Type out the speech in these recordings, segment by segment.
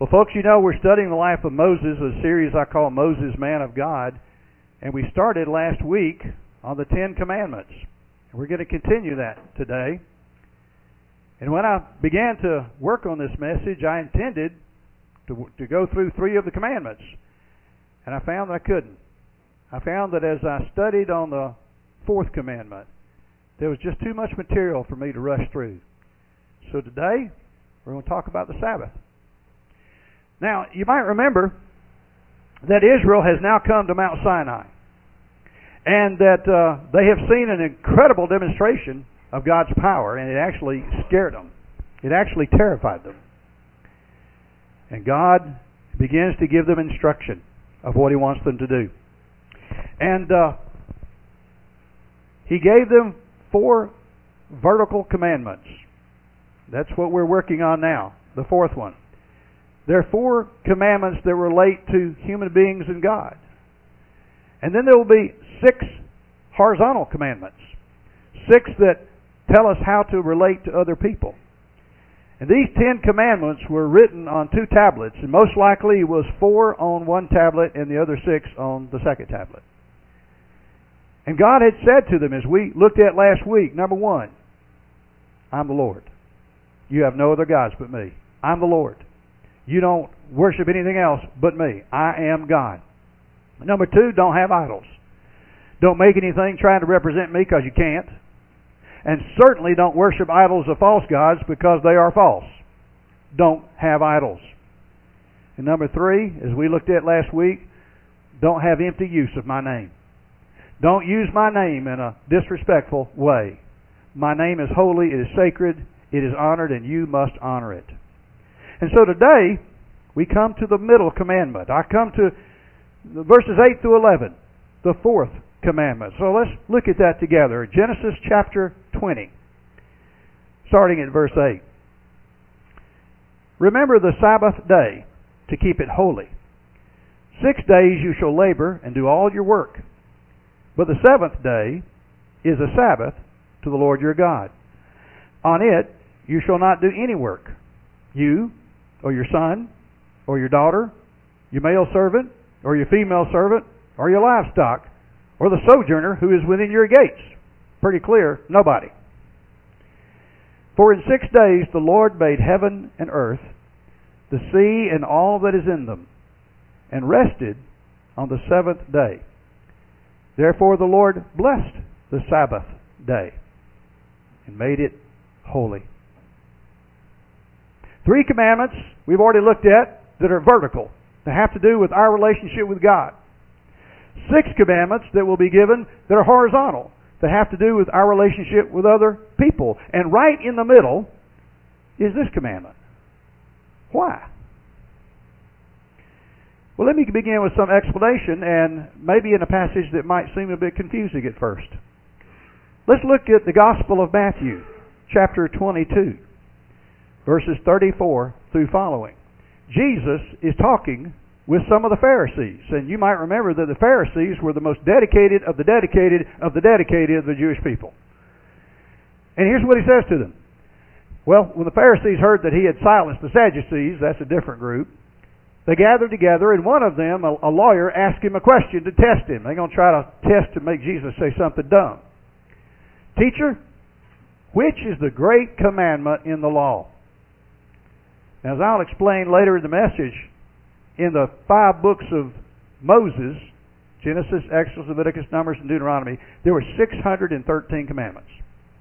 Well, folks, you know we're studying the life of Moses, a series I call Moses, Man of God, and we started last week on the Ten Commandments. We're going to continue that today. And when I began to work on this message, I intended to go through three of the commandments, and I found that I couldn't. I found that as I studied on the fourth commandment, there was just too much material for me to rush through. So today, we're going to talk about the Sabbath. Now, you might remember that Israel has now come to Mount Sinai, and that they have seen an incredible demonstration of God's power, and it actually scared them. It actually terrified them. And God begins to give them instruction of what He wants them to do. And He gave them 4 vertical commandments. That's what we're working on now, the fourth one. There are 4 commandments that relate to human beings and God. And then there will be 6 horizontal commandments. 6 that tell us how to relate to other people. And these 10 commandments were written on 2 tablets, and most likely it was 4 on one tablet and the other 6 on the second tablet. And God had said to them, as we looked at last week, number 1, I'm the Lord. You have no other gods but me. I'm the Lord. You don't worship anything else but me. I am God. Number 2, don't have idols. Don't make anything trying to represent me because you can't. And certainly don't worship idols of false gods because they are false. Don't have idols. And number 3, as we looked at last week, don't have empty use of my name. Don't use my name in a disrespectful way. My name is holy, it is sacred, it is honored, and you must honor it. And so today, we come to the middle commandment. I come to verses 8 through 11, the fourth commandment. So let's look at that together. Genesis chapter 20, starting at verse 8. Remember the Sabbath day to keep it holy. 6 days you shall labor and do all your work. But the 7th day is a Sabbath to the Lord your God. On it you shall not do any work, you, or your son, or your daughter, your male servant, or your female servant, or your livestock, or the sojourner who is within your gates. Pretty clear, nobody. For in 6 days the Lord made heaven and earth, the sea and all that is in them, and rested on the 7th day. Therefore the Lord blessed the Sabbath day and made it holy. 3 commandments we've already looked at that are vertical, that have to do with our relationship with God. 6 commandments that will be given that are horizontal, that have to do with our relationship with other people. And right in the middle is this commandment. Why? Well, let me begin with some explanation, and maybe in a passage that might seem a bit confusing at first. Let's look at the Gospel of Matthew, chapter 22. Verses 34 through following. Jesus is talking with some of the Pharisees. And you might remember that the Pharisees were the most dedicated of the dedicated of the dedicated of the Jewish people. And here's what he says to them. Well, when the Pharisees heard that he had silenced the Sadducees, that's a different group, they gathered together, and one of them, a lawyer, asked him a question to test him. They're going to try to test to make Jesus say something dumb. Teacher, which is the great commandment in the law? Now, as I'll explain later in the message, in the 5 books of Moses, Genesis, Exodus, Leviticus, Numbers, and Deuteronomy, there were 613 commandments.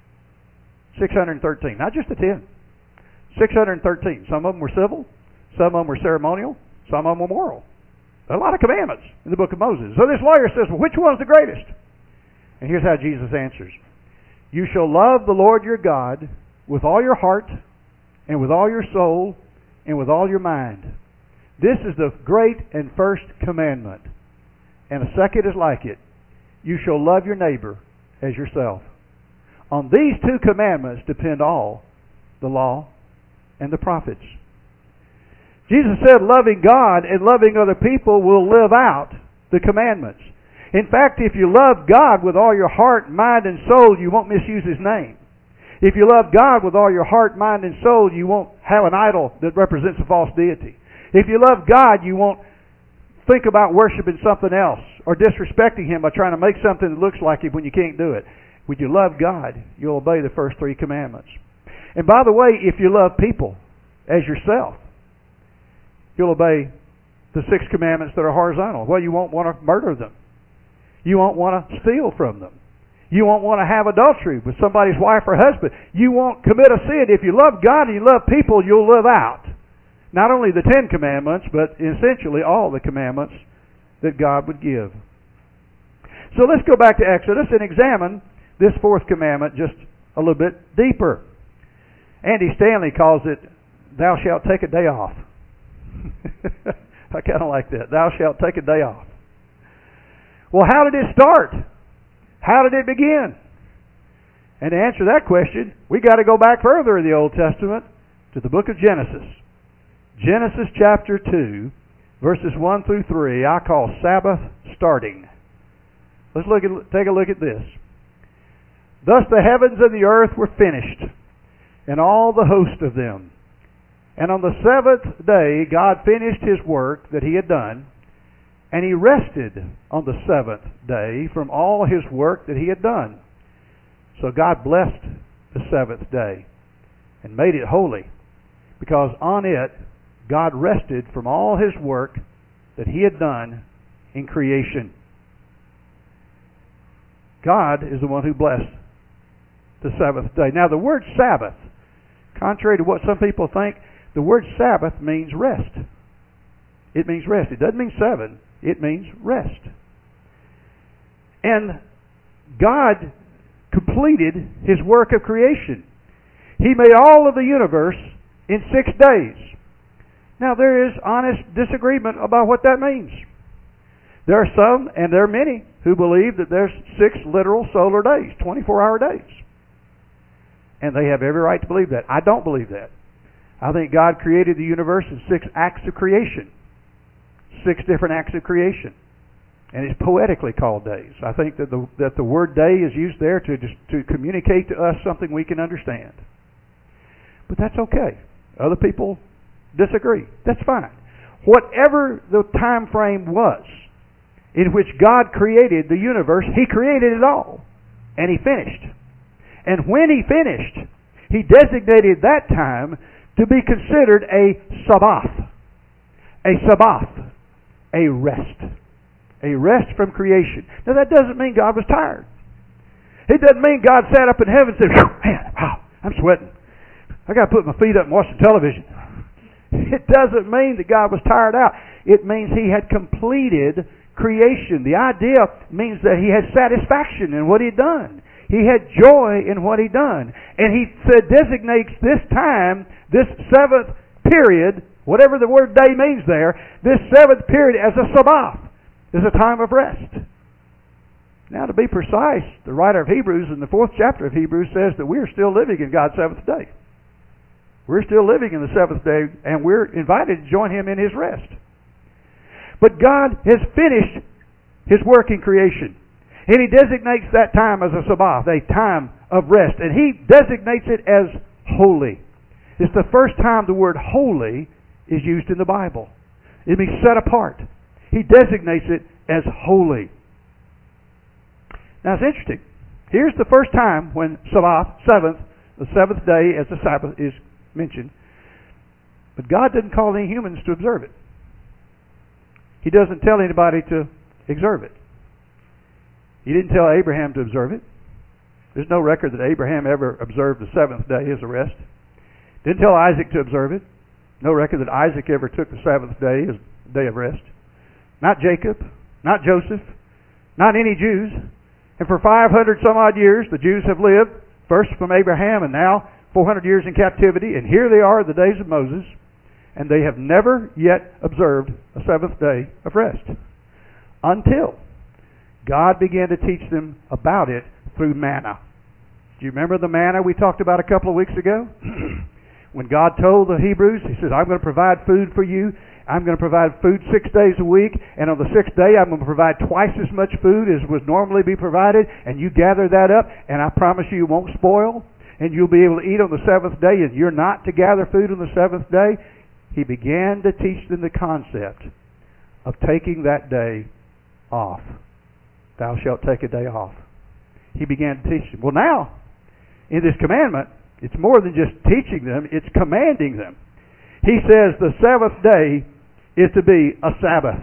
613, not just the 10. 613. Some of them were civil, some of them were ceremonial, some of them were moral. There are a lot of commandments in the book of Moses. So this lawyer says, well, which one's the greatest? And here's how Jesus answers. You shall love the Lord your God with all your heart, and with all your soul, and with all your mind. This is the great and first commandment. And a second is like it. You shall love your neighbor as yourself. On these 2 commandments depend all, the law and the prophets. Jesus said loving God and loving other people will live out the commandments. In fact, if you love God with all your heart, mind, and soul, you won't misuse His name. If you love God with all your heart, mind, and soul, you won't have an idol that represents a false deity. If you love God, you won't think about worshiping something else or disrespecting Him by trying to make something that looks like Him when you can't do it. When you love God, you'll obey the first 3 commandments. And by the way, if you love people as yourself, you'll obey the 6 commandments that are horizontal. Well, you won't want to murder them. You won't want to steal from them. You won't want to have adultery with somebody's wife or husband. You won't commit a sin. If you love God and you love people, you'll live out not only the 10 commandments, but essentially all the commandments that God would give. So let's go back to Exodus and examine this 4th commandment just a little bit deeper. Andy Stanley calls it, "Thou shalt take a day off." I kind of like that. Thou shalt take a day off. Well, how did it start? How did it begin? And to answer that question, we got to go back further in the Old Testament to the book of Genesis. Genesis chapter 2, verses 1 through 3, I call Sabbath starting. Let's take a look at this. Thus the heavens and the earth were finished, and all the host of them. And on the 7th day God finished His work that He had done, and He rested on the 7th day from all His work that He had done. So God blessed the 7th day and made it holy, because on it God rested from all His work that He had done in creation. God is the one who blessed the 7th day. Now the word Sabbath, contrary to what some people think, the word Sabbath means rest. It means rest. It doesn't mean 7. It means rest. And God completed His work of creation. He made all of the universe in 6 days. Now there is honest disagreement about what that means. There are some, and there are many, who believe that there's 6 literal solar days, 24-hour days. And they have every right to believe that. I don't believe that. I think God created the universe in 6 acts of creation. 6 different acts of creation. And it's poetically called days. I think that the word day is used there to communicate to us something we can understand. But that's okay. Other people disagree. That's fine. Whatever the time frame was in which God created the universe, He created it all. And He finished. And when He finished, He designated that time to be considered a Sabbath. A Sabbath. A rest. A rest from creation. Now that doesn't mean God was tired. It doesn't mean God sat up in heaven and said, "Man, wow, I'm sweating. I got to put my feet up and watch the television." It doesn't mean that God was tired out. It means He had completed creation. The idea means that He had satisfaction in what He'd done. He had joy in what He'd done. And He designates this time, this 7th period, whatever the word day means there, this 7th period as a Sabbath, as a time of rest. Now to be precise, the writer of Hebrews in the 4th chapter of Hebrews says that we are still living in God's 7th day. We're still living in the 7th day, and we're invited to join Him in His rest. But God has finished His work in creation. And He designates that time as a Sabbath, a time of rest. And He designates it as holy. It's the first time the word holy is used in the Bible. It means set apart. He designates it as holy. Now it's interesting. Here's the first time when Sabbath, the 7th day as a Sabbath is mentioned. But God didn't call any humans to observe it. He doesn't tell anybody to observe it. He didn't tell Abraham to observe it. There's no record that Abraham ever observed the 7th day as a rest. Didn't tell Isaac to observe it. No record that Isaac ever took the 7th day as a day of rest. Not Jacob. Not Joseph. Not any Jews. And for 500 some odd years, the Jews have lived, first from Abraham and now 400 years in captivity. And here they are in the days of Moses. And they have never yet observed a 7th day of rest. Until God began to teach them about it through manna. Do you remember the manna we talked about a couple of weeks ago? When God told the Hebrews, He says, "I'm going to provide food for you. I'm going to provide food 6 days a week. And on the 6th day, I'm going to provide twice as much food as would normally be provided. And you gather that up, and I promise you it won't spoil. And you'll be able to eat on the 7th day. And you're not to gather food on the 7th day." He began to teach them the concept of taking that day off. Thou shalt take a day off. He began to teach them. Well, now, in this commandment, it's more than just teaching them, it's commanding them. He says the seventh day is to be a Sabbath.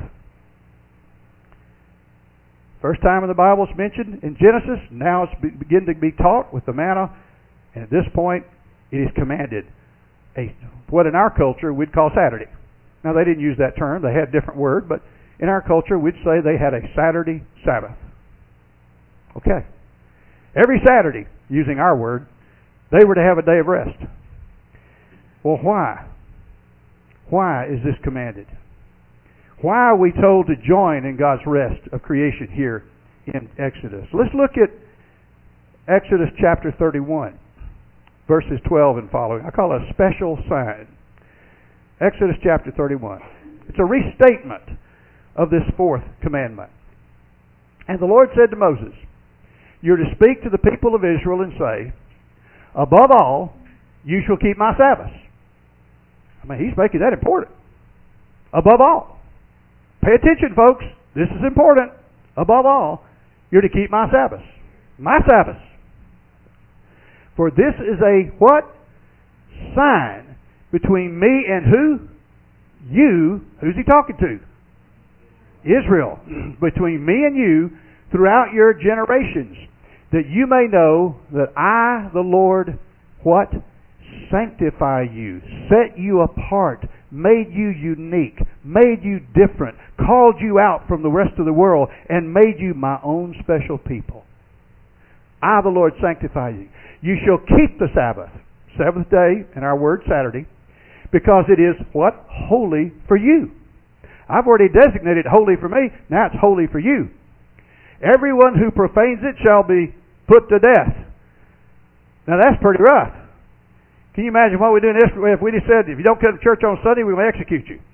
First time in the Bible it's mentioned in Genesis. Now it's beginning to be taught with the manna. And at this point, it is commanded. What in our culture we'd call Saturday. Now they didn't use that term. They had a different word. But in our culture we'd say they had a Saturday Sabbath. Okay. Every Saturday, using our word, they were to have a day of rest. Well, why? Why is this commanded? Why are we told to join in God's rest of creation here in Exodus? Let's look at Exodus chapter 31, verses 12 and following. I call it a special sign. Exodus chapter 31. It's a restatement of this fourth commandment. And the Lord said to Moses, "You're to speak to the people of Israel and say, above all, you shall keep my Sabbaths." I mean, he's making that important. Above all. Pay attention, folks. This is important. Above all, you're to keep my Sabbaths. My Sabbaths. For this is a what? Sign between me and who? You. Who's he talking to? Israel. Between me and you throughout your generations, that you may know that I, the Lord, what? Sanctify you, set you apart, made you unique, made you different, called you out from the rest of the world, and made you my own special people. I, the Lord, sanctify you. You shall keep the Sabbath, seventh day, in our word Saturday, because it is what? Holy for you. I've already designated holy for me, now it's holy for you. Everyone who profanes it shall be put to death. Now that's pretty rough. Can you imagine what we do if we just said, if you don't come to church on Sunday, we will execute you?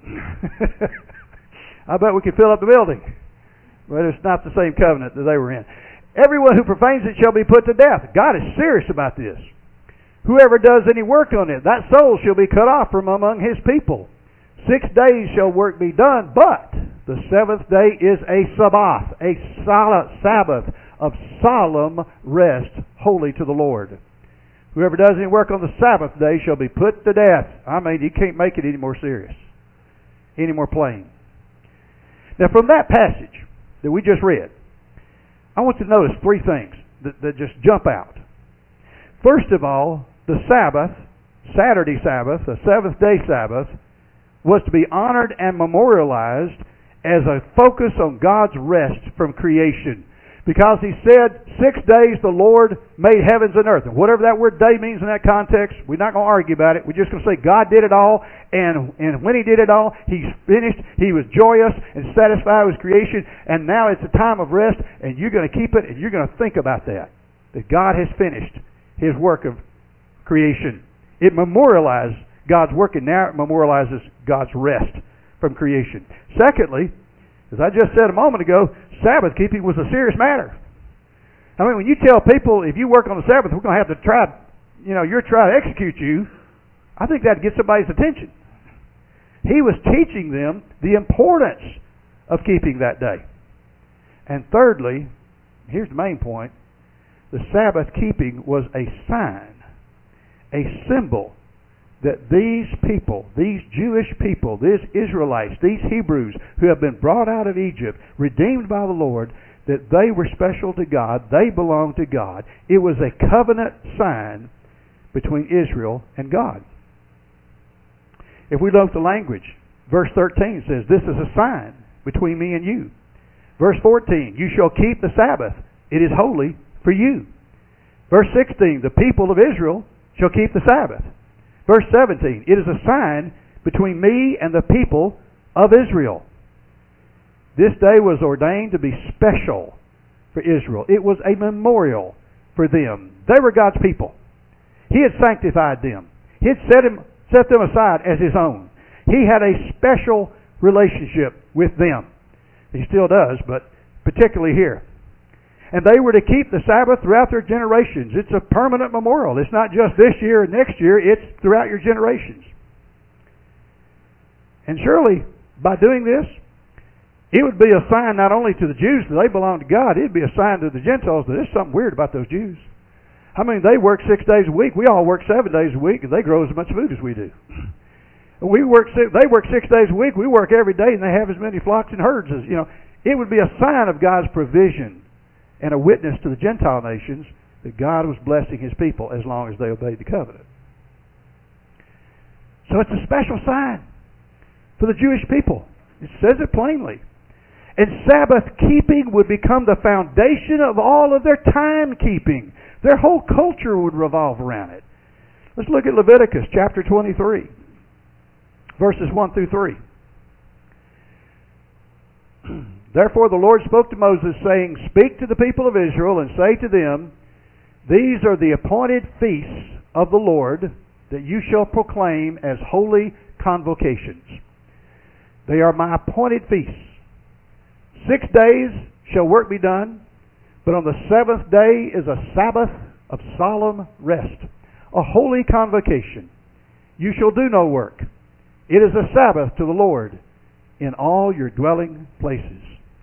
I bet we could fill up the building. But it's not the same covenant that they were in. Everyone who profanes it shall be put to death. God is serious about this. Whoever does any work on it, that soul shall be cut off from among his people. 6 days shall work be done, but the seventh day is a Sabbath, a Sabbath of solemn rest, holy to the Lord. Whoever does any work on the Sabbath day shall be put to death. I mean, you can't make it any more serious, any more plain. Now, from that passage that we just read, I want you to notice three things that just jump out. First of all, the Sabbath, Saturday Sabbath, the seventh day Sabbath, was to be honored and memorialized as a focus on God's rest from creation. Because he said, 6 days the Lord made heavens and earth. And whatever that word day means in that context, we're not going to argue about it. We're just going to say God did it all. And when he did it all, he's finished. He was joyous and satisfied with creation. And now it's a time of rest. And you're going to keep it. And you're going to think about that. That God has finished his work of creation. It memorialized God's work. And now it memorializes God's rest from creation. Secondly, as I just said a moment ago, Sabbath keeping was a serious matter. I mean, when you tell people, if you work on the Sabbath, we're going to have to try to execute you, I think that gets somebody's attention. He was teaching them the importance of keeping that day. And thirdly, here's the main point, the Sabbath keeping was a sign, a symbol that these people, these Jewish people, these Israelites, these Hebrews who have been brought out of Egypt, redeemed by the Lord, that they were special to God, they belonged to God. It was a covenant sign between Israel and God. If we look at the language, verse 13 says, "This is a sign between me and you." Verse 14, "You shall keep the Sabbath. It is holy for you." Verse 16, "The people of Israel shall keep the Sabbath." Verse 17, "It is a sign between me and the people of Israel." This day was ordained to be special for Israel. It was a memorial for them. They were God's people. He had sanctified them. He had set them aside as his own. He had a special relationship with them. He still does, but particularly here. And they were to keep the Sabbath throughout their generations. It's a permanent memorial. It's not just this year and next year. It's throughout your generations. And surely, by doing this, it would be a sign not only to the Jews that they belong to God, it would be a sign to the Gentiles that there's something weird about those Jews. I mean, they work 6 days a week. We all work 7 days a week, and they grow as much food as we do. They work 6 days a week. We work every day, and they have as many flocks and herds as, It would be a sign of God's provision and a witness to the Gentile nations that God was blessing His people as long as they obeyed the covenant. So it's a special sign for the Jewish people. It says it plainly. And Sabbath keeping would become the foundation of all of their time keeping. Their whole culture would revolve around it. Let's look at Leviticus chapter 23, verses 1 through 3. Therefore the Lord spoke to Moses, saying, Speak to the people of Israel, and say to them, These are the appointed feasts of the Lord, that you shall proclaim as holy convocations. They are my appointed feasts. 6 days shall work be done, but on the 7th day is a Sabbath of solemn rest, a holy convocation. You shall do no work. It is a Sabbath to the Lord in all your dwelling places.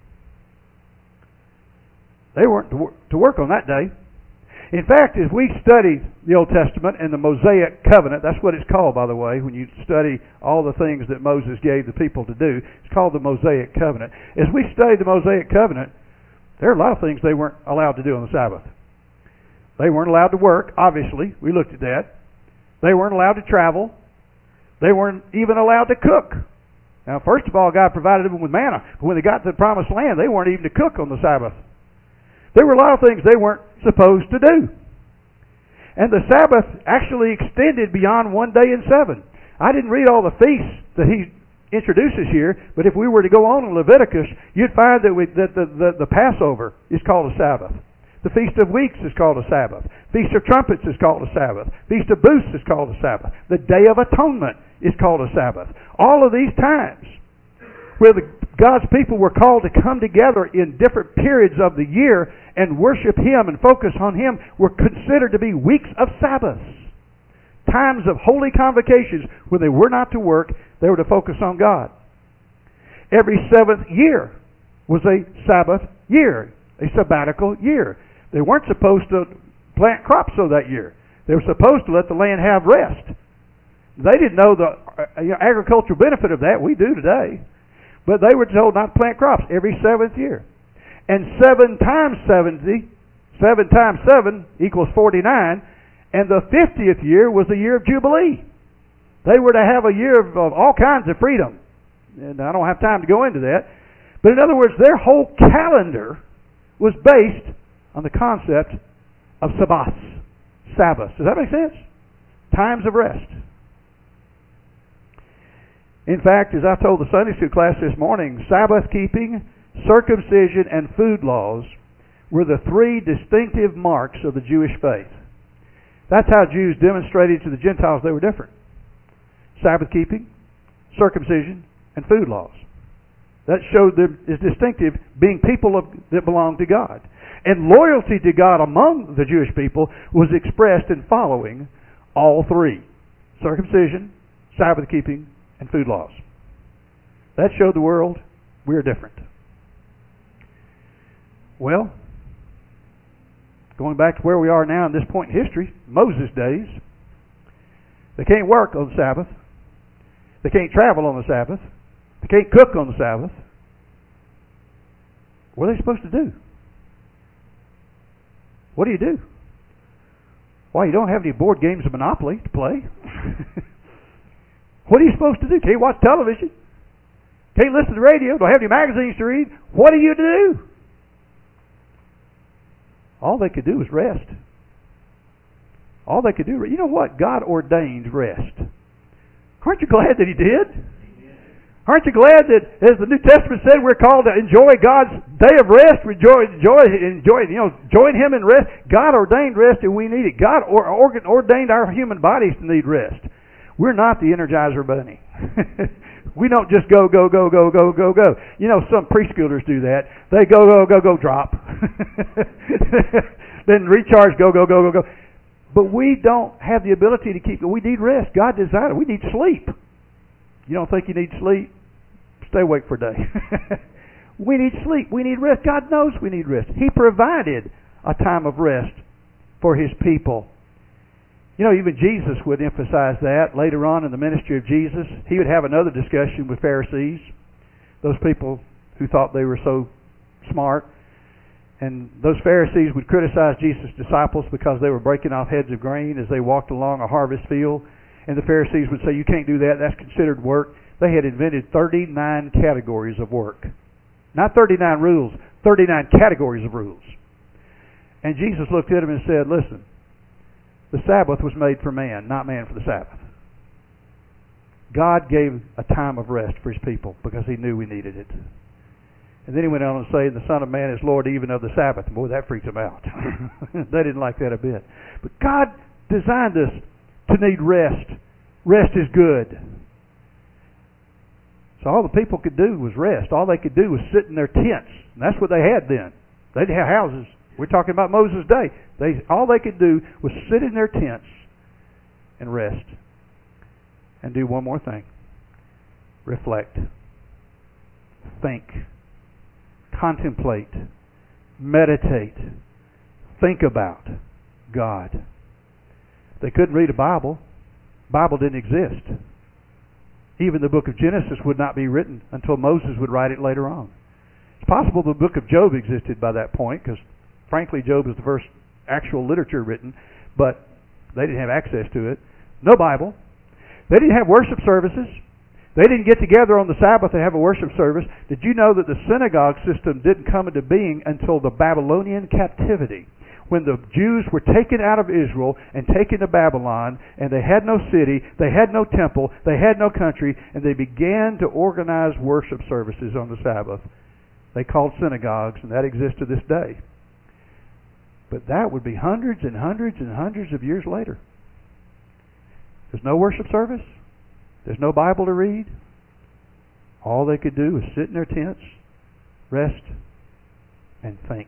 They weren't to work on that day. In fact, as we study the Old Testament and the Mosaic Covenant, that's what it's called, by the way, when you study all the things that Moses gave the people to do, it's called the Mosaic Covenant. As we study the Mosaic Covenant, there are a lot of things they weren't allowed to do on the Sabbath. They weren't allowed to work, obviously. We looked at that. They weren't allowed to travel. They weren't even allowed to cook. Now, first of all, God provided them with manna. But when they got to the Promised Land, they weren't even to cook on the Sabbath. There were a lot of things they weren't supposed to do. And the Sabbath actually extended beyond 1 day in 7. I didn't read all the feasts that he introduces here, but if we were to go on in Leviticus, you'd find that the Passover is called a Sabbath. The Feast of Weeks is called a Sabbath. Feast of Trumpets is called a Sabbath. Feast of Booths is called a Sabbath. The Day of Atonement is called a Sabbath. All of these times where God's people were called to come together in different periods of the year and worship Him and focus on Him were considered to be weeks of Sabbaths. Times of holy convocations when they were not to work, they were to focus on God. Every 7th year was a Sabbath year, a sabbatical year. They weren't supposed to plant crops so that year. They were supposed to let the land have rest. They didn't know the agricultural benefit of that. We do today. But they were told not to plant crops every 7th year. And 7 times 70, 7 times 7 equals 49, and the 50th year was the year of Jubilee. They were to have a year of all kinds of freedom. And I don't have time to go into that. But in other words, their whole calendar was based on the concept of Sabbaths. Does that make sense? Times of rest. In fact, as I told the Sunday school class this morning, Sabbath keeping, circumcision, and food laws were the 3 distinctive marks of the Jewish faith. That's how Jews demonstrated to the Gentiles they were different. Sabbath keeping, circumcision, and food laws. That showed them as distinctive, being people that belonged to God. And loyalty to God among the Jewish people was expressed in following all 3. Circumcision, Sabbath keeping, and food laws. That showed the world we're different. Well, going back to where we are now in this point in history, Moses' days, they can't work on the Sabbath. They can't travel on the Sabbath. They can't cook on the Sabbath. What are they supposed to do? What do you do? Why, you don't have any board games of Monopoly to play. What are you supposed to do? Can't watch television. Can't listen to the radio. Don't have any magazines to read. What do you do? All they could do was rest. All they could do. You know what? God ordained rest. Aren't you glad that He did? Aren't you glad that, as the New Testament said, we're called to enjoy God's day of rest, join Him in rest? God ordained rest, and we need it. God ordained our human bodies to need rest. We're not the Energizer Bunny. We don't just go. You know, some preschoolers do that. They go, drop. Then recharge, go. But we don't have the ability to keep it. We need rest. God designed it. We need sleep. You don't think you need sleep? Stay awake for a day. We need sleep. We need rest. God knows we need rest. He provided a time of rest for His people. You know, even Jesus would emphasize that later on in the ministry of Jesus. He would have another discussion with Pharisees, those people who thought they were so smart. And those Pharisees would criticize Jesus' disciples because they were breaking off heads of grain as they walked along a harvest field. And the Pharisees would say, you can't do that. That's considered work. They had invented 39 categories of work. Not 39 rules, 39 categories of rules. And Jesus looked at them and said, listen, the Sabbath was made for man, not man for the Sabbath. God gave a time of rest for His people because He knew we needed it. And then He went on to say, the Son of Man is Lord even of the Sabbath. Boy, that freaked them out. They didn't like that a bit. But God designed us to need rest. Rest is good. So all the people could do was rest. All they could do was sit in their tents. And that's what they had then. They didn't have houses. We're talking about Moses' day. All they could do was sit in their tents and rest. And do one more thing. Reflect. Think. Contemplate. Meditate. Think about God. They couldn't read a Bible. Bible didn't exist. Even the book of Genesis would not be written until Moses would write it later on. It's possible the book of Job existed by that point, because frankly Job is the first actual literature written, but they didn't have access to it. No Bible. They didn't have worship services. They didn't get together on the Sabbath and have a worship service. Did you know that the synagogue system didn't come into being until the Babylonian captivity? When the Jews were taken out of Israel and taken to Babylon, and they had no city, they had no temple, they had no country, and they began to organize worship services on the Sabbath. They called synagogues, and that exists to this day. But that would be hundreds and hundreds and hundreds of years later. There's no worship service. There's no Bible to read. All they could do was sit in their tents, rest, and think.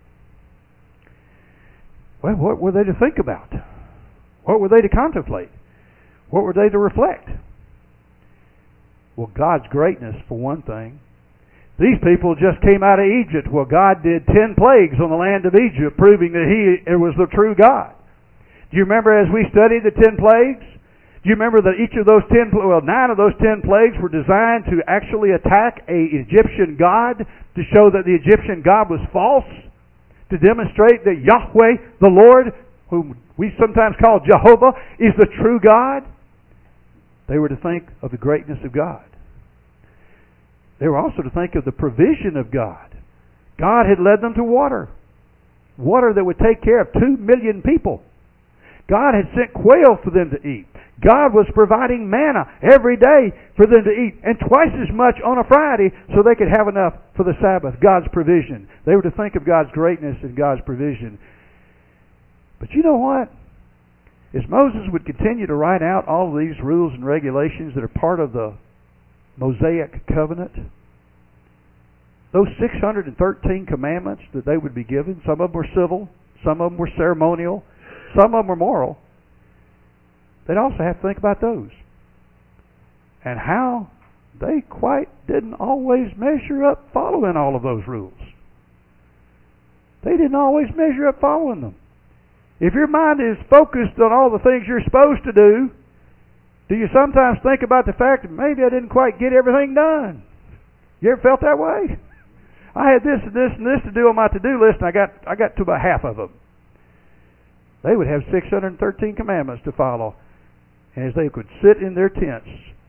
Well, what were they to think about? What were they to contemplate? What were they to reflect? Well, God's greatness, for one thing. These people just came out of Egypt. Well, God did 10 plagues on the land of Egypt, proving that He was the true God. Do you remember as we studied the 10 plagues? Do you remember that each of those 9 of those 10 plagues were designed to actually attack an Egyptian god, to show that the Egyptian god was false? To demonstrate that Yahweh, the Lord, whom we sometimes call Jehovah, is the true God. They were to think of the greatness of God. They were also to think of the provision of God. God had led them to water. Water that would take care of 2 million people. God had sent quail for them to eat. God was providing manna every day for them to eat, and twice as much on a Friday so they could have enough for the Sabbath. God's provision. They were to think of God's greatness and God's provision. But you know what? As Moses would continue to write out all of these rules and regulations that are part of the Mosaic covenant, those 613 commandments that they would be given, some of them were civil, some of them were ceremonial, some of them were moral. They'd also have to think about those. And how they quite didn't always measure up following all of those rules. They didn't always measure up following them. If your mind is focused on all the things you're supposed to do you sometimes think about the fact that maybe I didn't quite get everything done? You ever felt that way? I had this and this and this to do on my to-do list, and I got to about half of them. They would have 613 commandments to follow. And as they could sit in their tents,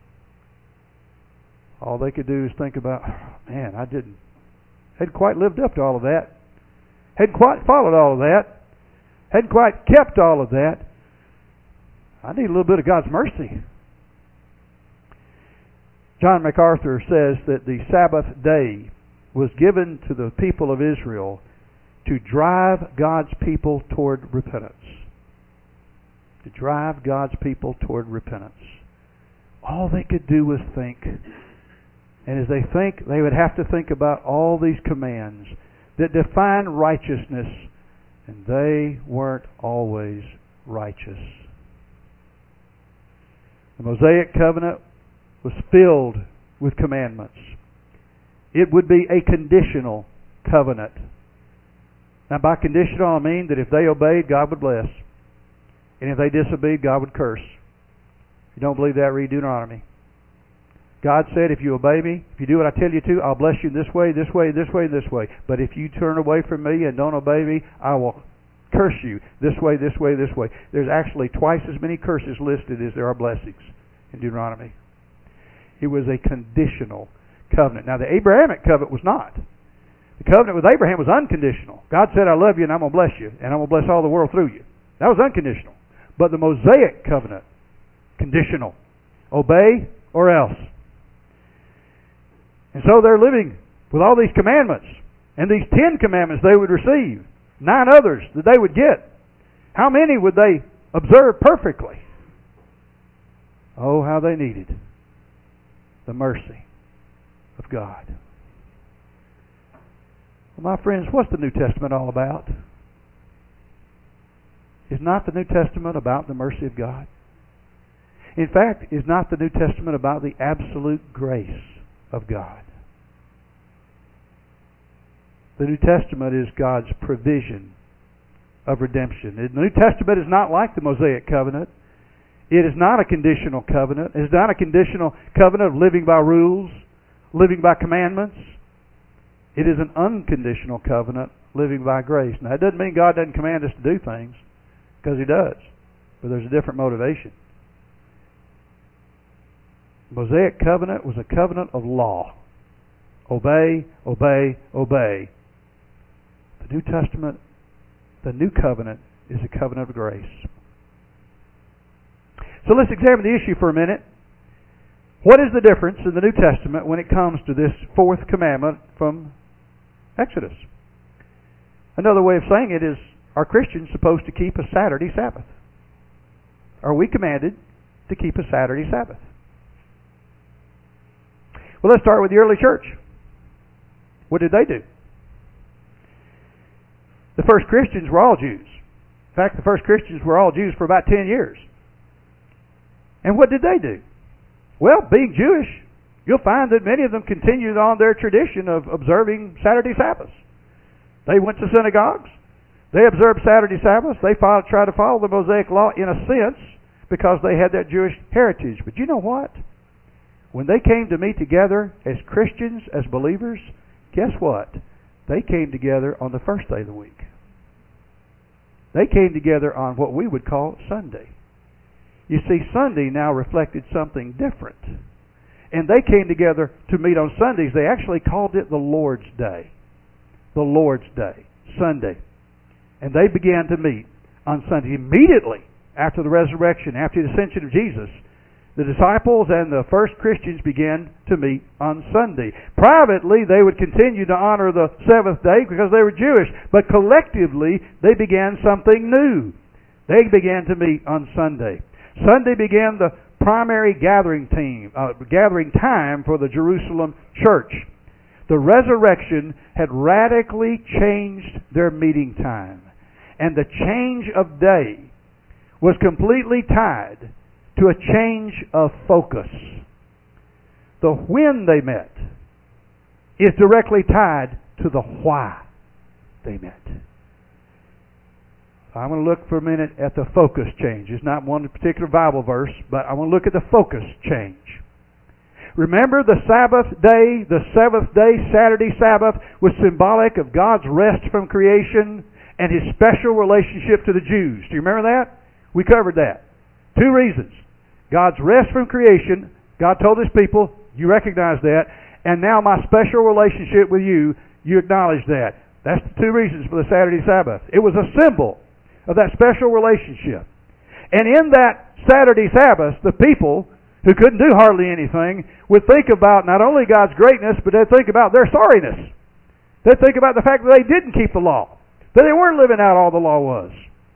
all they could do is think about, man, I hadn't quite lived up to all of that. Hadn't quite followed all of that. Hadn't quite kept all of that. I need a little bit of God's mercy. John MacArthur says that the Sabbath day was given to the people of Israel to drive God's people toward repentance. To drive God's people toward repentance. All they could do was think. And as they think, they would have to think about all these commands that define righteousness, and they weren't always righteous. The Mosaic covenant was filled with commandments. It would be a conditional covenant. Now, by conditional, I mean that if they obeyed, God would bless. And if they disobeyed, God would curse. If you don't believe that, read Deuteronomy. God said, if you obey me, if you do what I tell you to, I'll bless you this way, this way, this way, this way. But if you turn away from me and don't obey me, I will curse you this way, this way, this way. There's actually twice as many curses listed as there are blessings in Deuteronomy. It was a conditional covenant. Now, the Abrahamic covenant was not. The covenant with Abraham was unconditional. God said, I love you and I'm going to bless you, and I'm going to bless all the world through you. That was unconditional. But the Mosaic covenant, conditional. Obey or else. And so they're living with all these commandments. And these 10 commandments they would receive. 9 others that they would get. How many would they observe perfectly? Oh, how they needed the mercy of God. Well, my friends, what's the New Testament all about? Is not the New Testament about the mercy of God? In fact, is not the New Testament about the absolute grace of God? The New Testament is God's provision of redemption. The New Testament is not like the Mosaic covenant. It is not a conditional covenant. It is not a conditional covenant of living by rules, living by commandments. It is an unconditional covenant, living by grace. Now, that doesn't mean God doesn't command us to do things, because He does. But there's a different motivation. The Mosaic covenant was a covenant of law. Obey, obey, obey. The New Testament, the New Covenant, is a covenant of grace. So let's examine the issue for a minute. What is the difference in the New Testament when it comes to this 4th commandment from Exodus? Another way of saying it is, are Christians supposed to keep a Saturday Sabbath? Are we commanded to keep a Saturday Sabbath? Well, let's start with the early church. What did they do? The first Christians were all Jews. In fact, the first Christians were all Jews for about 10 years. And what did they do? Well, being Jewish, you'll find that many of them continued on their tradition of observing Saturday Sabbaths. They went to synagogues. They observed Saturday Sabbaths. They tried to follow the Mosaic Law in a sense because they had that Jewish heritage. But you know what? When they came to meet together as Christians, as believers, guess what? They came together on the first day of the week. They came together on what we would call Sunday. You see, Sunday now reflected something different. And they came together to meet on Sundays. They actually called it the Lord's Day. The Lord's Day, Sunday. And they began to meet on Sunday. Immediately after the resurrection, after the ascension of Jesus, the disciples and the first Christians began to meet on Sunday. Privately, they would continue to honor the 7th day because they were Jewish. But collectively, they began something new. They began to meet on Sunday. Sunday began the primary gathering time for the Jerusalem church. The resurrection had radically changed their meeting time. And the change of day was completely tied to a change of focus. The when they met is directly tied to the why they met. I'm going to look for a minute at the focus change. It's not one particular Bible verse, but I want to look at the focus change. Remember, the Sabbath day, the 7th day, Saturday Sabbath, was symbolic of God's rest from creation and His special relationship to the Jews. Do you remember that? We covered that. 2 reasons. God's rest from creation. God told His people, you recognize that. And now my special relationship with you, you acknowledge that. That's the 2 reasons for the Saturday Sabbath. It was a symbol of that special relationship. And in that Saturday Sabbath, the people who couldn't do hardly anything would think about not only God's greatness, but they'd think about their sorriness. They'd think about the fact that they didn't keep the law, that they weren't living out all the law was.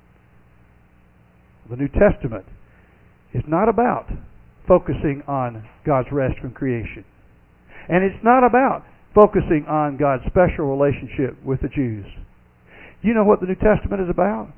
The New Testament is not about focusing on God's rest from creation. And it's not about focusing on God's special relationship with the Jews. You know what the New Testament is about?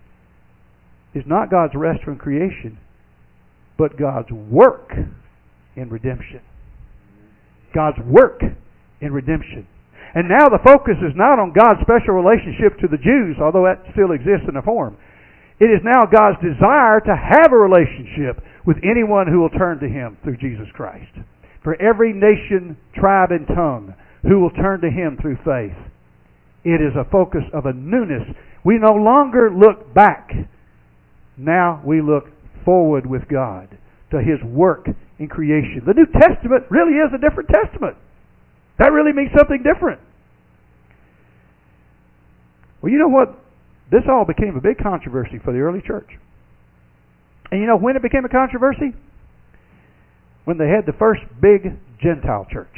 It's not God's rest from creation, but God's work in redemption. God's work in redemption. And now the focus is not on God's special relationship to the Jews, although that still exists in a form. It is now God's desire to have a relationship with anyone who will turn to Him through Jesus Christ. For every nation, tribe, and tongue who will turn to Him through faith. It is a focus of a newness. We no longer look back. Now we look forward with God to His work in creation. The New Testament really is a different testament. That really means something different. Well, you know what? This all became a big controversy for the early church. And you know when it became a controversy? When they had the first big Gentile church.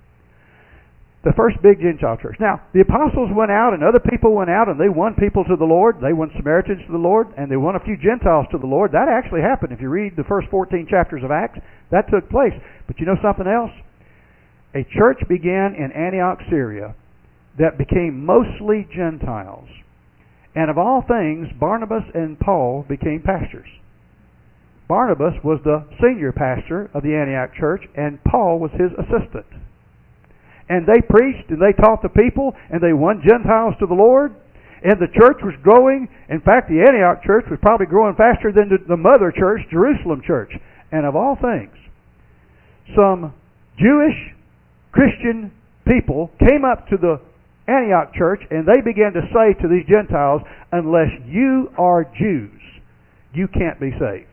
The first big Gentile church. Now, the apostles went out and other people went out and they won people to the Lord. They won Samaritans to the Lord and they won a few Gentiles to the Lord. That actually happened. If you read the first 14 chapters of Acts, that took place. But you know something else? A church began in Antioch, Syria that became mostly Gentiles. And of all things, Barnabas and Paul became pastors. Barnabas was the senior pastor of the Antioch church and Paul was his assistant. And they preached and they taught the people and they won Gentiles to the Lord. And the church was growing. In fact, the Antioch church was probably growing faster than the mother church, Jerusalem church. And of all things, some Jewish Christian people came up to the Antioch church and they began to say to these Gentiles, unless you are Jews, you can't be saved.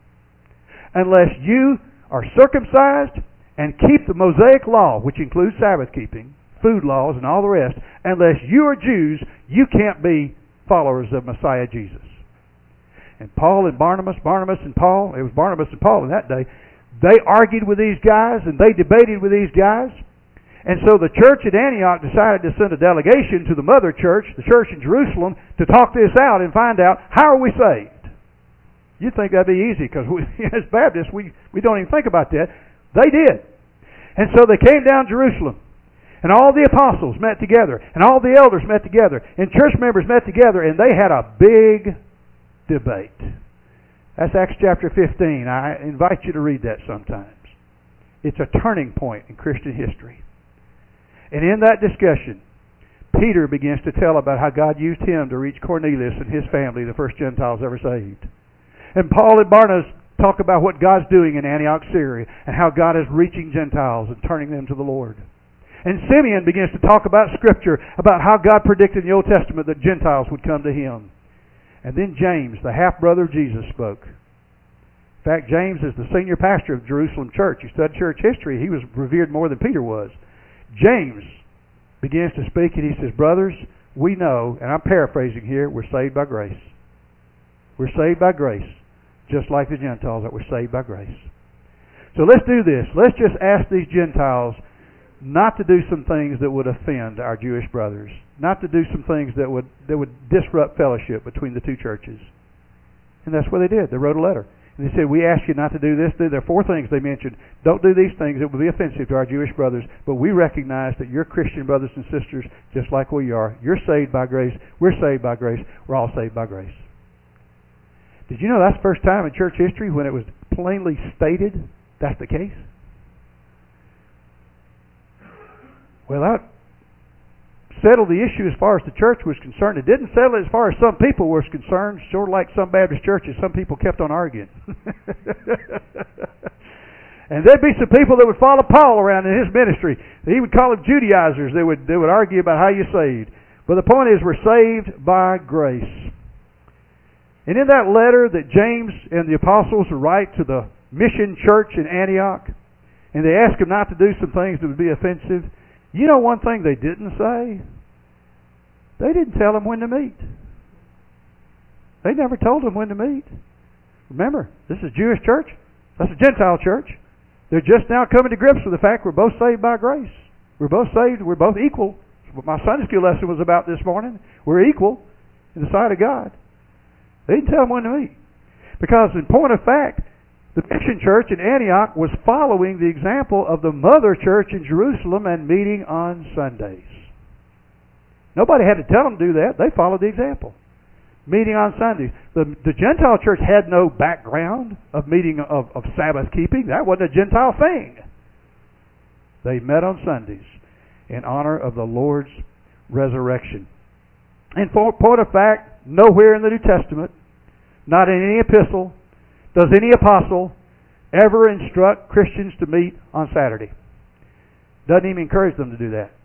Unless you are circumcised and keep the Mosaic law, which includes Sabbath keeping, food laws, and all the rest, unless you are Jews, you can't be followers of Messiah Jesus. And Paul and Barnabas and Paul, it was Barnabas and Paul in that day, they argued with these guys and they debated with these guys. And so the church at Antioch decided to send a delegation to the mother church, the church in Jerusalem, to talk this out and find out, how are we saved? You'd think that'd be easy because as Baptists, we don't even think about that. They did. And so they came down Jerusalem. And all the apostles met together. And all the elders met together. And church members met together. And they had a big debate. That's Acts chapter 15. I invite you to read that sometimes. It's a turning point in Christian history. And in that discussion, Peter begins to tell about how God used him to reach Cornelius and his family, the first Gentiles ever saved. And Paul and Barnabas talk about what God's doing in Antioch, Syria, and how God is reaching Gentiles and turning them to the Lord. And Simeon begins to talk about Scripture, about how God predicted in the Old Testament that Gentiles would come to Him. And then James, the half-brother of Jesus, spoke. In fact, James is the senior pastor of Jerusalem Church. You study church history, he was revered more than Peter was. James begins to speak and he says, brothers, we know, and I'm paraphrasing here, we're saved by grace. We're saved by grace. Just like the Gentiles that were saved by grace. So let's do this. Let's just ask these Gentiles not to do some things that would offend our Jewish brothers. Not to do some things that would disrupt fellowship between the two churches. And that's what they did. They wrote a letter. And they said, we ask you not to do this. There are 4 things they mentioned. Don't do these things that would be offensive to our Jewish brothers. But we recognize that you're Christian brothers and sisters just like we are. You're saved by grace. We're saved by grace. We're all saved by grace. Did you know that's the first time in church history when it was plainly stated that's the case? Well, that settled the issue as far as the church was concerned. It didn't settle it as far as some people were concerned, sort of like some Baptist churches. Some people kept on arguing. And there'd be some people that would follow Paul around in his ministry. He would call them Judaizers. They would argue about how you're saved. But the point is, we're saved by grace. And in that letter that James and the apostles write to the mission church in Antioch, and they ask them not to do some things that would be offensive, you know one thing they didn't say? They didn't tell them when to meet. They never told them when to meet. Remember, this is a Jewish church. That's a Gentile church. They're just now coming to grips with the fact we're both saved by grace. We're both saved. We're both equal. What my Sunday school lesson was about this morning. We're equal in the sight of God. They didn't tell them when to meet. Because in point of fact, the mission church in Antioch was following the example of the mother church in Jerusalem and meeting on Sundays. Nobody had to tell them to do that. They followed the example. Meeting on Sundays. The Gentile church had no background of meeting of Sabbath keeping. That wasn't a Gentile thing. They met on Sundays in honor of the Lord's resurrection. And for point of fact, nowhere in the New Testament, not in any epistle, does any apostle ever instruct Christians to meet on Saturday. Doesn't even encourage them to do that.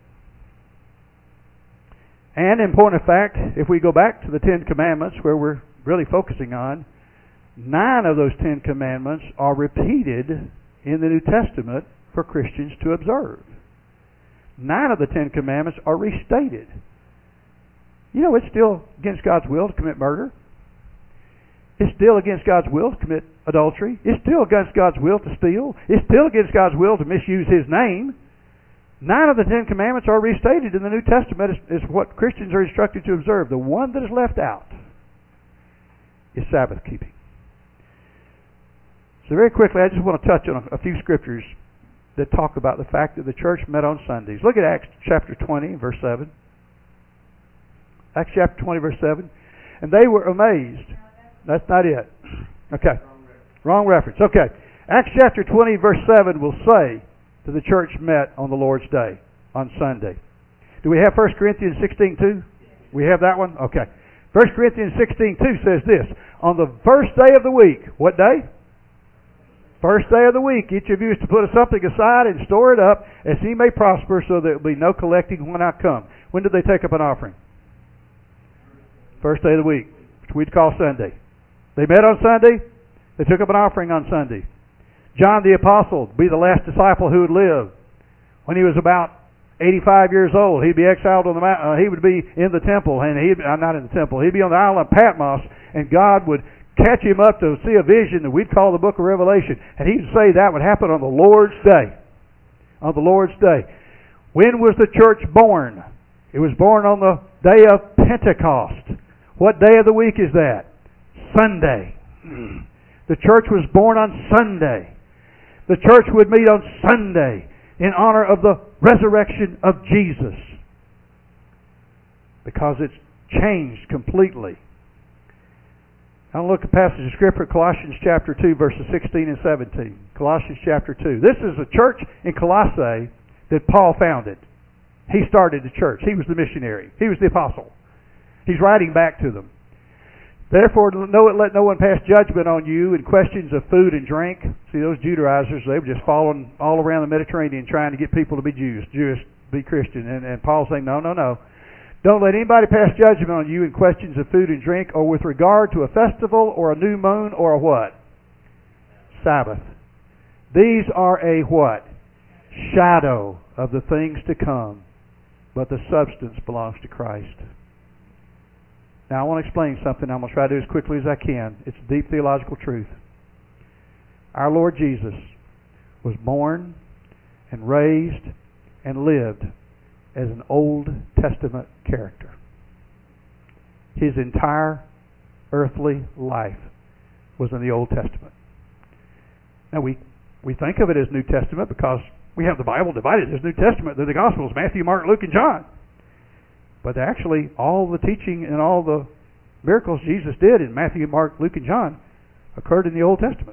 And in point of fact, if we go back to the Ten Commandments, where we're really focusing on, 9 of those 10 commandments are repeated in the New Testament for Christians to observe. 9 of the 10 commandments are restated. You know, it's still against God's will to commit murder. It's still against God's will to commit adultery. It's still against God's will to steal. It's still against God's will to misuse His name. 9 of the 10 commandments are restated in the New Testament is what Christians are instructed to observe. The one that is left out is Sabbath keeping. So very quickly, I just want to touch on a few scriptures that talk about the fact that the church met on Sundays. Look at Acts chapter 20, verse 7. Acts chapter 20, verse 7. And they were amazed. That's not it. Okay. Wrong reference. Okay. Acts chapter 20, verse 7 will say that the church met on the Lord's Day, on Sunday. Do we have 1 Corinthians 16:2? We have that one? Okay. 1 Corinthians 16:2 says this, on the first day of the week, what day? First day of the week, each of you is to put something aside and store it up as he may prosper, so there will be no collecting when I come. When did they take up an offering? First day of the week, which we'd call Sunday. They met on Sunday. They took up an offering on Sunday. John the Apostle would be the last disciple who would live. When he was about 85 years old, he'd be exiled on the mountain. He would be in the temple, and not in the temple. He'd be on the island of Patmos, and God would catch him up to see a vision that we'd call the book of Revelation, and he'd say that would happen on the Lord's Day. On the Lord's Day. When was the church born? It was born on the day of Pentecost. What day of the week is that? Sunday. The church was born on Sunday. The church would meet on Sunday in honor of the resurrection of Jesus, because it's changed completely. Now look at a passage of Scripture, Colossians chapter 2, verses 16 and 17. Colossians chapter 2. This is a church in Colossae that Paul founded. He started the church. He was the missionary. He was the apostle. He's writing back to them. Therefore, let no one pass judgment on you in questions of food and drink. See, those Judaizers, they were just following all around the Mediterranean trying to get people to be Jewish, be Christian. And Paul's saying, no. Don't let anybody pass judgment on you in questions of food and drink, or with regard to a festival, or a new moon, or a what? Sabbath. These are a what? Shadow of the things to come, but the substance belongs to Christ. Now I want to explain something. I'm going to try to do as quickly as I can. It's deep theological truth. Our Lord Jesus was born and raised and lived as an Old Testament character. His entire earthly life was in the Old Testament. Now we think of it as New Testament because we have the Bible divided as New Testament. They're the Gospels, Matthew, Mark, Luke, and John. But actually, all the teaching and all the miracles Jesus did in Matthew, Mark, Luke, and John occurred in the Old Testament.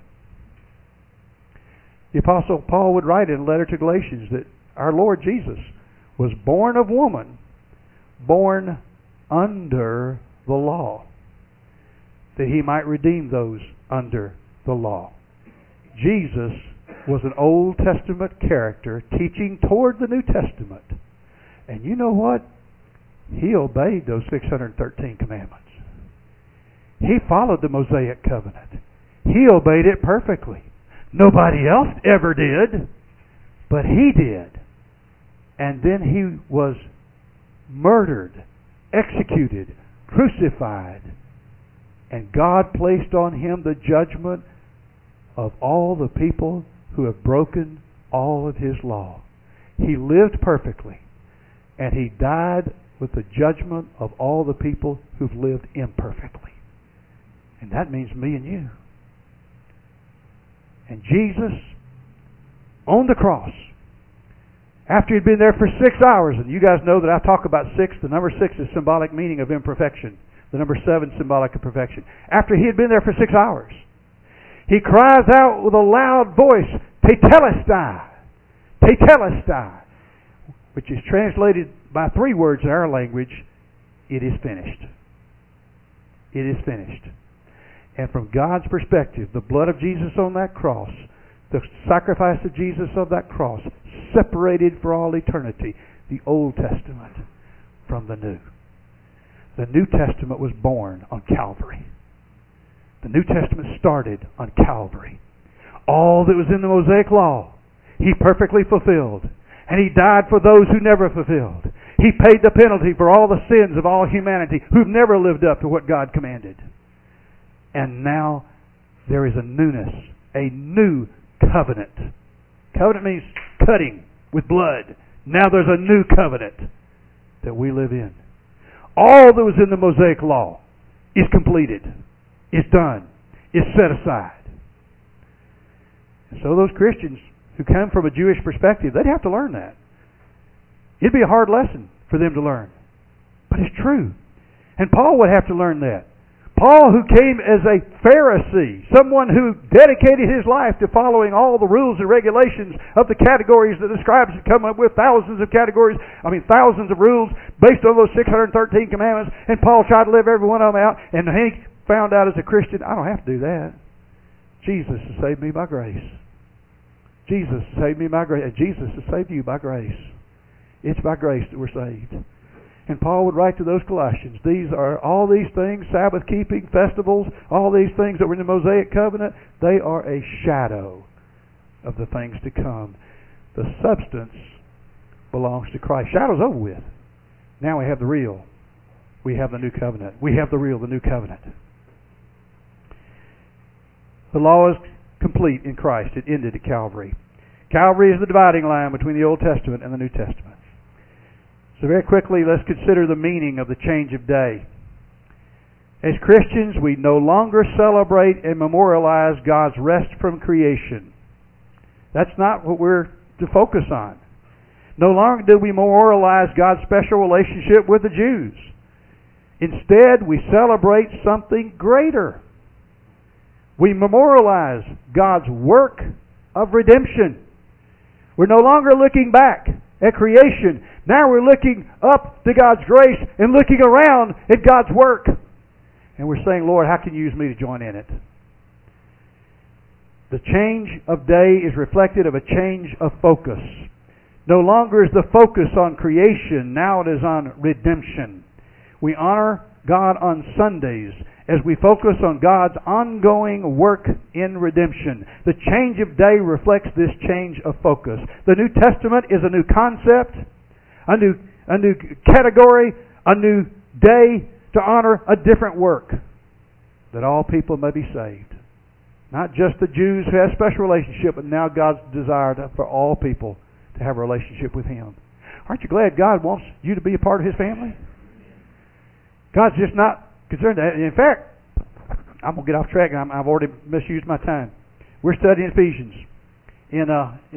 The Apostle Paul would write in a letter to Galatians that our Lord Jesus was born of woman, born under the law, that he might redeem those under the law. Jesus was an Old Testament character teaching toward the New Testament. And you know what? He obeyed those 613 commandments. He followed the Mosaic covenant. He obeyed it perfectly. Nobody else ever did, but he did. And then he was murdered, executed, crucified, and God placed on him the judgment of all the people who have broken all of his law. He lived perfectly, and he died with the judgment of all the people who've lived imperfectly. And that means me and you. And Jesus, on the cross, after he'd been there for 6 hours, and you guys know that I talk about 6, the number 6 is symbolic meaning of imperfection. The number 7, symbolic of perfection. After he had been there for 6 hours, he cries out with a loud voice, Tetelestai, Tetelestai, which is translated by 3 words in our language, it is finished. It is finished. And from God's perspective, the blood of Jesus on that cross, the sacrifice of Jesus on that cross, separated for all eternity the Old Testament from the New. The New Testament was born on Calvary. The New Testament started on Calvary. All that was in the Mosaic Law, he perfectly fulfilled. And he died for those who never fulfilled. He paid the penalty for all the sins of all humanity who've never lived up to what God commanded. And now there is a newness, a new covenant. Covenant means cutting with blood. Now there's a new covenant that we live in. All that was in the Mosaic Law is completed, is done, is set aside. And so those Christians who come from a Jewish perspective, they'd have to learn that. It'd be a hard lesson for them to learn. But it's true. And Paul would have to learn that. Paul, who came as a Pharisee, someone who dedicated his life to following all the rules and regulations of the categories that the scribes had come up with, thousands of rules based on those 613 commandments, and Paul tried to live every one of them out, and he found out as a Christian, I don't have to do that. Jesus has saved me by grace. Jesus has saved me by grace. And Jesus has saved you by grace. It's by grace that we're saved. And Paul would write to those Colossians, all these things, Sabbath keeping, festivals, all these things that were in the Mosaic covenant, they are a shadow of the things to come. The substance belongs to Christ. Shadow's over with. Now we have the real. We have the new covenant. We have the real, the new covenant. The law is complete in Christ. It ended at Calvary. Calvary is the dividing line between the Old Testament and the New Testament. So very quickly, let's consider the meaning of the change of day. As Christians, we no longer celebrate and memorialize God's rest from creation. That's not what we're to focus on. No longer do we memorialize God's special relationship with the Jews. Instead, we celebrate something greater. We memorialize God's work of redemption. We're no longer looking back at creation. Now we're looking up to God's grace and looking around at God's work. And we're saying, Lord, how can you use me to join in it? The change of day is reflected of a change of focus. No longer is the focus on creation. Now it is on redemption. We honor God on Sundays as we focus on God's ongoing work in redemption. The change of day reflects this change of focus. The New Testament is a new concept, a new category, a new day to honor a different work, that all people may be saved. Not just the Jews who have a special relationship, but now God's desire for all people to have a relationship with Him. Aren't you glad God wants you to be a part of His family? God's just not concerned. In fact, I'm going to get off track, and I've already misused my time. We're studying Ephesians in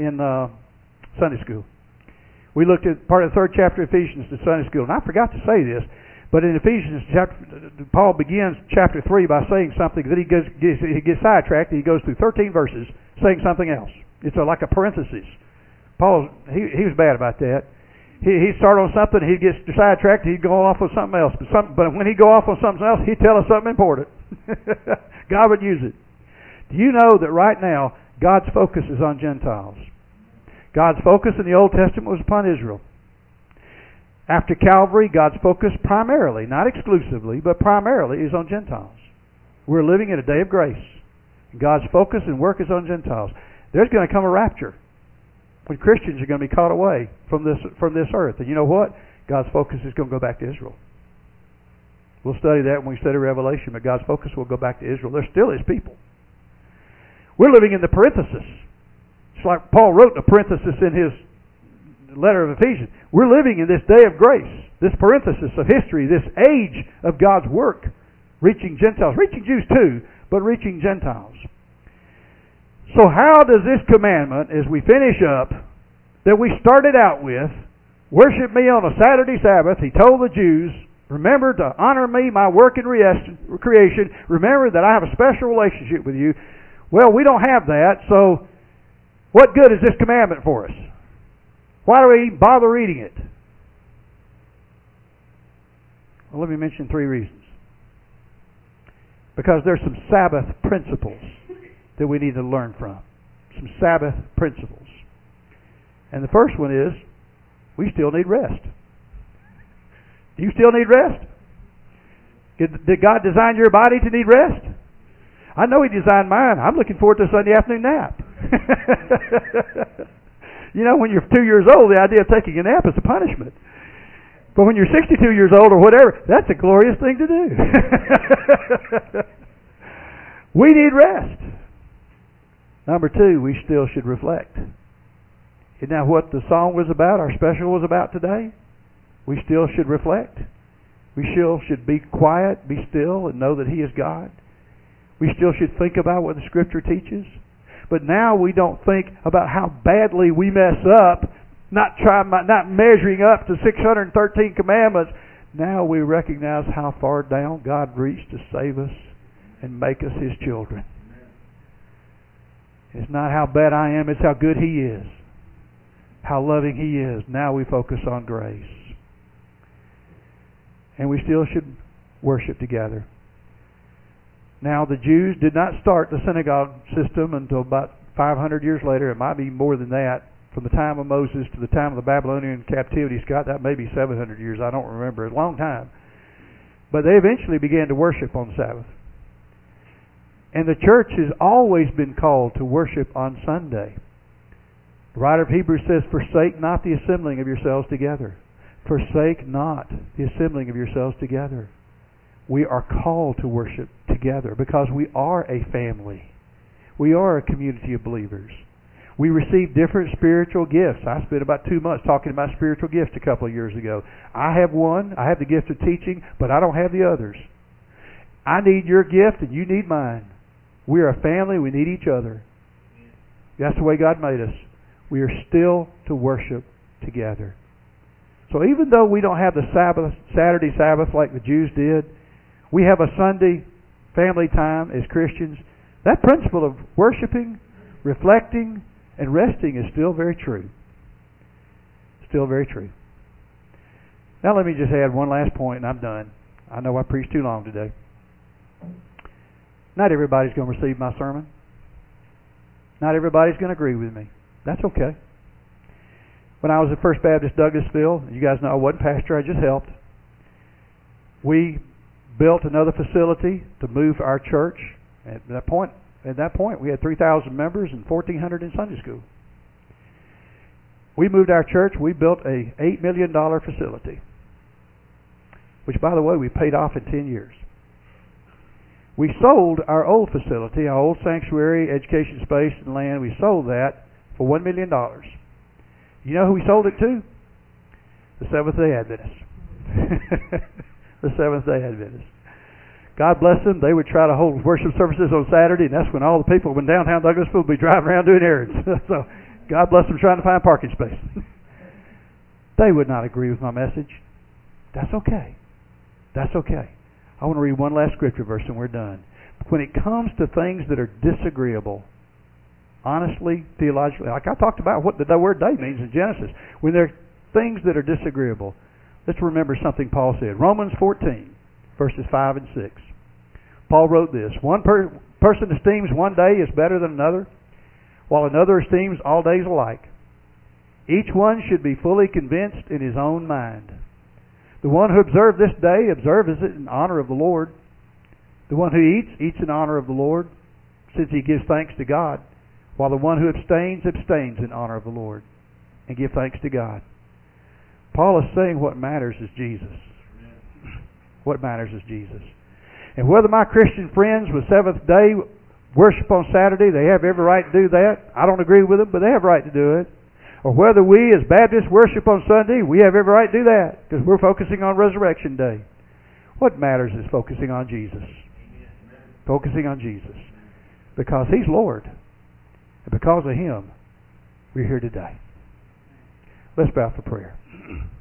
Sunday school. We looked at part of the 3rd chapter of Ephesians in Sunday school, and I forgot to say this, but in Ephesians Paul begins chapter 3 by saying something that he gets sidetracked, and he goes through 13 verses saying something else. It's like a parenthesis. Paul, he was bad about that. He'd start on something, he'd get sidetracked, he'd go off on something else. But when he'd go off on something else, he'd tell us something important. God would use it. Do you know that right now, God's focus is on Gentiles? God's focus in the Old Testament was upon Israel. After Calvary, God's focus primarily, not exclusively, but primarily is on Gentiles. We're living in a day of grace. God's focus and work is on Gentiles. There's going to come a rapture when Christians are going to be caught away from this earth. And you know what? God's focus is going to go back to Israel. We'll study that when we study Revelation, but God's focus will go back to Israel. They're still His people. We're living in the parenthesis. It's like Paul wrote a parenthesis in his letter of Ephesians. We're living in this day of grace, this parenthesis of history, this age of God's work, reaching Gentiles, reaching Jews too, but reaching Gentiles. So how does this commandment, as we finish up, that we started out with, worship me on a Saturday Sabbath, He told the Jews, Remember to honor me, my work in creation. Remember that I have a special relationship with you. Well, we don't have that, so what good is this commandment for us? Why do we bother reading it? Well, let me mention 3 reasons. Because there's some Sabbath principles that we need to learn from. Some Sabbath principles. And the first one is, we still need rest. Do you still need rest? Did God design your body to need rest? I know He designed mine. I'm looking forward to a Sunday afternoon nap. You know, when you're 2 years old, the idea of taking a nap is a punishment. But when you're 62 years old or whatever, that's a glorious thing to do. We need rest. Number 2, we still should reflect. Isn't that what the song was about, our special was about today? We still should reflect. We still should be quiet, be still, and know that He is God. We still should think about what the Scripture teaches. But now we don't think about how badly we mess up, not measuring up to 613 commandments. Now we recognize how far down God reached to save us and make us His children. It's not how bad I am, it's how good He is. How loving He is. Now we focus on grace. And we still should worship together. Now, the Jews did not start the synagogue system until about 500 years later. It might be more than that. From the time of Moses to the time of the Babylonian captivity, Scott, that may be 700 years. I don't remember. A long time. But they eventually began to worship on the Sabbath. And the church has always been called to worship on Sunday. The writer of Hebrews says, forsake not the assembling of yourselves together. Forsake not the assembling of yourselves together. We are called to worship together because we are a family. We are a community of believers. We receive different spiritual gifts. I spent about 2 months talking about spiritual gifts a couple of years ago. I have one. I have the gift of teaching, but I don't have the others. I need your gift and you need mine. We are a family. We need each other. That's the way God made us. We are still to worship together. So even though we don't have the Saturday Sabbath like the Jews did, we have a Sunday family time as Christians. That principle of worshiping, reflecting, and resting is still very true. Still very true. Now let me just add one last point and I'm done. I know I preached too long today. Not everybody's going to receive my sermon. Not everybody's going to agree with me. That's okay. When I was at First Baptist Douglasville, you guys know I wasn't pastor, I just helped. We built another facility to move our church. At that point, we had 3,000 members and 1,400 in Sunday school. We moved our church. We built a $8 million facility, which, by the way, we paid off in 10 years. We sold our old facility, our old sanctuary, education space, and land. We sold that for $1 million. You know who we sold it to? The Seventh-day Adventists. The Seventh-day Adventists. God bless them. They would try to hold worship services on Saturday, and that's when all the people in downtown Douglasville would be driving around doing errands. So God bless them trying to find parking space. They would not agree with my message. That's okay. That's okay. I want to read one last scripture verse and we're done. When it comes to things that are disagreeable, honestly, theologically, like I talked about what the word day means in Genesis, when there are things that are disagreeable, let's remember something Paul said. Romans 14, verses 5 and 6. Paul wrote this, one person esteems one day as better than another, while another esteems all days alike. Each one should be fully convinced in his own mind. The one who observes this day observes it in honor of the Lord. The one who eats in honor of the Lord, since he gives thanks to God, while the one who abstains in honor of the Lord, and give thanks to God. Paul is saying what matters is Jesus. What matters is Jesus. And whether my Christian friends with Seventh Day worship on Saturday, they have every right to do that. I don't agree with them, but they have a right to do it. Or whether we as Baptists worship on Sunday, we have every right to do that because we're focusing on Resurrection Day. What matters is focusing on Jesus. Focusing on Jesus. Because He's Lord. And because of Him, we're here today. Let's bow for prayer.